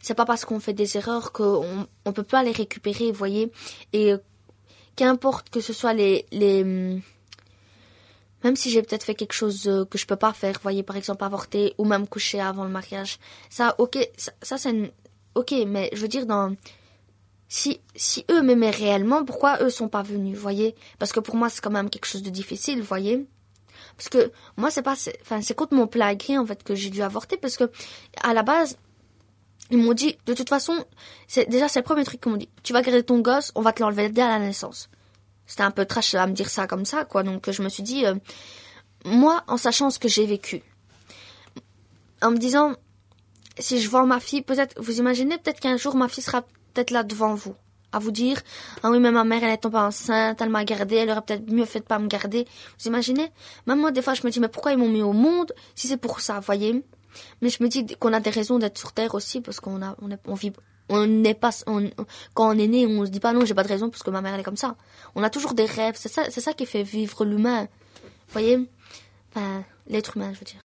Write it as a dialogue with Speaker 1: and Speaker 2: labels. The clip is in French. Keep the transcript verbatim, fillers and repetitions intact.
Speaker 1: c'est pas parce qu'on fait des erreurs qu'on on peut pas les récupérer, vous voyez. Et euh, qu'importe que ce soit les les même si j'ai peut-être fait quelque chose euh, que je peux pas faire, vous voyez, par exemple avorter ou même coucher avant le mariage, ça, ok, ça, ça c'est une... ok, mais je veux dire dans Si, si eux m'aimaient réellement, pourquoi eux sont pas venus, vous voyez? Parce que pour moi, c'est quand même quelque chose de difficile, vous voyez? Parce que moi, c'est pas, c'est, enfin, c'est contre mon plein gré, en fait, que j'ai dû avorter, parce que, à la base, ils m'ont dit, de toute façon, c'est, déjà, c'est le premier truc qu'ils m'ont dit. Tu vas garder ton gosse, on va te l'enlever dès à la naissance. C'était un peu trash à me dire ça comme ça, quoi. Donc, je me suis dit, euh, moi, en sachant ce que j'ai vécu, en me disant, si je vois ma fille, peut-être, vous imaginez, peut-être qu'un jour, ma fille sera peut-être là devant vous, à vous dire, ah oui, mais ma mère, elle est tombée enceinte, elle m'a gardée, elle aurait peut-être mieux fait de pas me garder. Vous imaginez? Même moi, des fois, je me dis, mais pourquoi ils m'ont mis au monde si c'est pour ça, vous voyez? Mais je me dis qu'on a des raisons d'être sur Terre aussi, parce qu'on a, on, est, on vit, on n'est pas, on, quand on est né, on se dit pas non, j'ai pas de raison parce que ma mère, elle est comme ça. On a toujours des rêves, c'est ça, c'est ça qui fait vivre l'humain. Vous voyez? Enfin, l'être humain, je veux dire.